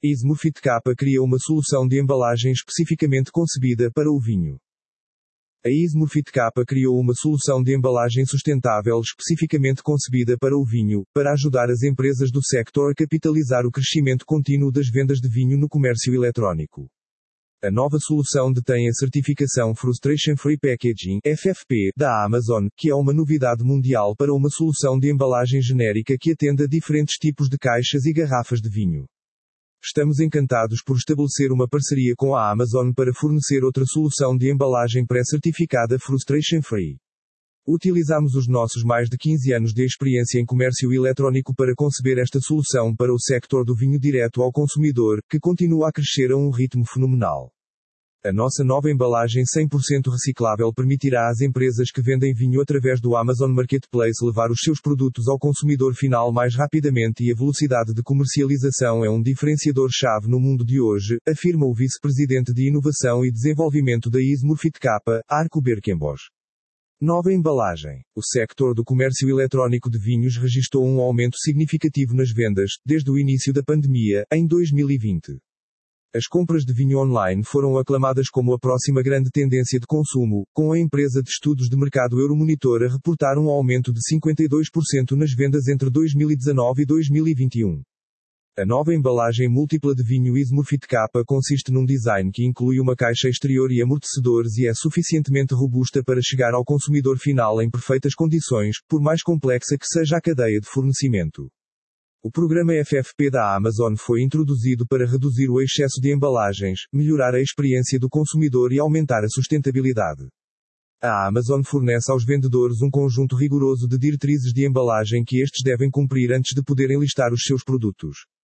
Smurfit Kappa cria uma solução de embalagem especificamente concebida para o vinho. A Smurfit Kappa criou uma solução de embalagem sustentável especificamente concebida para o vinho, para ajudar as empresas do sector a capitalizar o crescimento contínuo das vendas de vinho no comércio eletrónico. A nova solução detém a certificação Frustration Free Packaging (FFP) da Amazon, que é uma novidade mundial para uma solução de embalagem genérica que atende a diferentes tipos de caixas e garrafas de vinho. Estamos encantados por estabelecer uma parceria com a Amazon para fornecer outra solução de embalagem pré-certificada Frustration Free. Utilizamos os nossos mais de 15 anos de experiência em comércio eletrónico para conceber esta solução para o sector do vinho direto ao consumidor, que continua a crescer a um ritmo fenomenal. A nossa nova embalagem 100% reciclável permitirá às empresas que vendem vinho através do Amazon Marketplace levar os seus produtos ao consumidor final mais rapidamente e a velocidade de comercialização é um diferenciador-chave no mundo de hoje, afirma o vice-presidente de Inovação e Desenvolvimento da Smurfit Kappa, Arco Berkenbosch. Nova embalagem. O sector do comércio eletrónico de vinhos registrou um aumento significativo nas vendas, desde o início da pandemia, em 2020. As compras de vinho online foram aclamadas como a próxima grande tendência de consumo, com a empresa de estudos de mercado Euromonitor a reportar um aumento de 52% nas vendas entre 2019 e 2021. A nova embalagem múltipla de vinho Smurfit Kappa consiste num design que inclui uma caixa exterior e amortecedores e é suficientemente robusta para chegar ao consumidor final em perfeitas condições, por mais complexa que seja a cadeia de fornecimento. O programa FFP da Amazon foi introduzido para reduzir o excesso de embalagens, melhorar a experiência do consumidor e aumentar a sustentabilidade. A Amazon fornece aos vendedores um conjunto rigoroso de diretrizes de embalagem que estes devem cumprir antes de poderem listar os seus produtos.